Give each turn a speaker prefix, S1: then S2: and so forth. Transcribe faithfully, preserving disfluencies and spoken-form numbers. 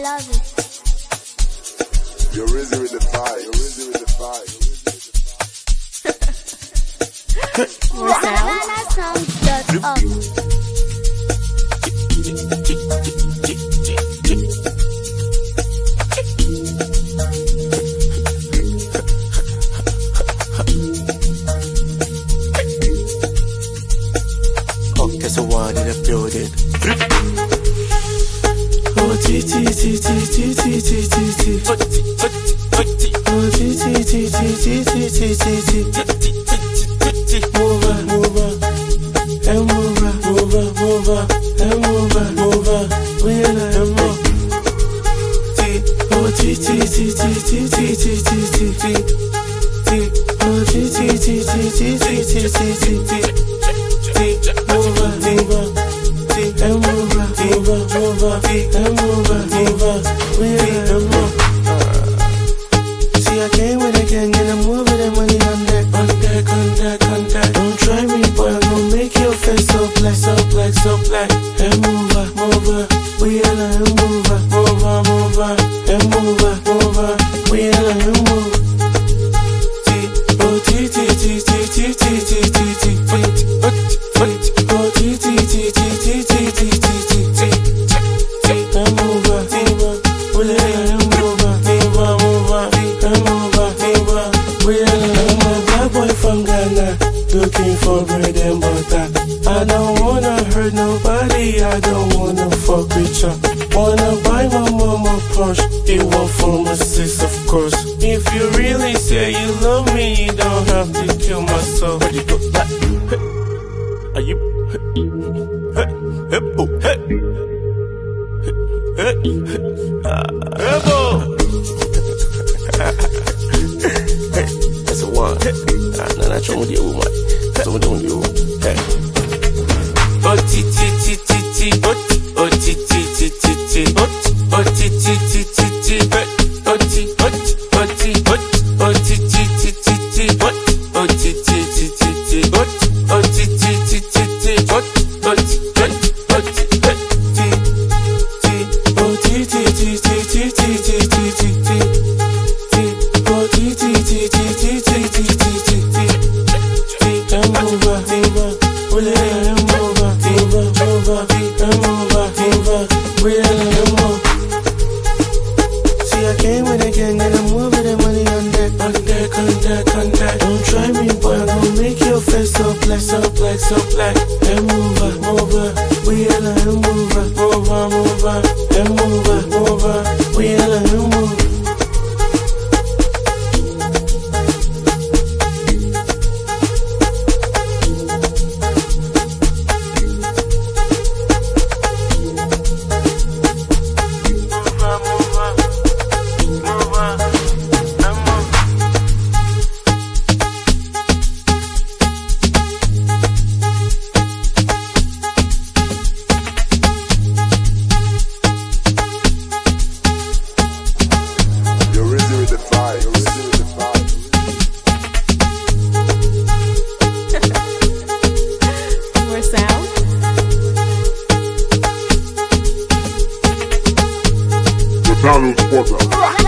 S1: love it.
S2: You're risen with the fire. You're risen with the fire.
S1: More sound.
S3: Okay, so one in the building. Oh, T T T T T T T T T. Oh, T T T T T T T T. Move on, move on, and move on, move on, move on, and move on, move on. We ain't let him move. T, oh, T T T T T T T T T. T, oh, T T T T T T T T T. Move on, move on, and move on, move on, move on, and move on, move on. We ain't let him move. See, I came with a gang and I'm moving the money on deck, on deck, on deck, on deck. Don't try me, boy, I'm gonna make your face so black, so black, so black. And move on, move on, we ain't let him move on, move on, move on, and move on, move on, we ain't let him move. T, oh, T, T, T, T, T, T, T, T, T, T, oh, T, T, T, T, T, T, T, T, T, T, and move on, move on, we ain't let him move on, move on, move on, and move on, move on, we ain't let him move. Black boy from Ghana, looking for bread and butter. I don't wanna hurt nobody, I don't wanna fuck with ya. Wanna buy my mama Porsche, it won't for my sis, of course. If you really say you love me, you don't have to kill myself. Ready to go back? Are you? Hey, hey, oh, hey, hey, hey, hey, that's a one. Nah, nah, nah, show me the woman. Show me the woman. Hey. Oh, T, T, T, T, T, oh, oh, T, T, T, T, T, oh, oh, T, T, T, T, T, oh, T, oh, oh, T, oh, oh, T, T, T, T, oh, oh, T, T, T, T, oh, oh, T, T, T, T, oh, oh, T, oh, T, oh, T, T, T, T, T, T, oh, T, T, T, T, T, T, and move on, move on, we let him move on, move on, move on, and move on, move on, we let him move. See, I came with a gang and I'm moving the money on deck, on deck, on deck, on deck. Don't try me, boy, I'm gonna make your face so black, so black, so black. And move on, move on, we let him move on, move on, move on, and move on, move on, we let him move.
S1: More sound.
S2: The Donald Porter.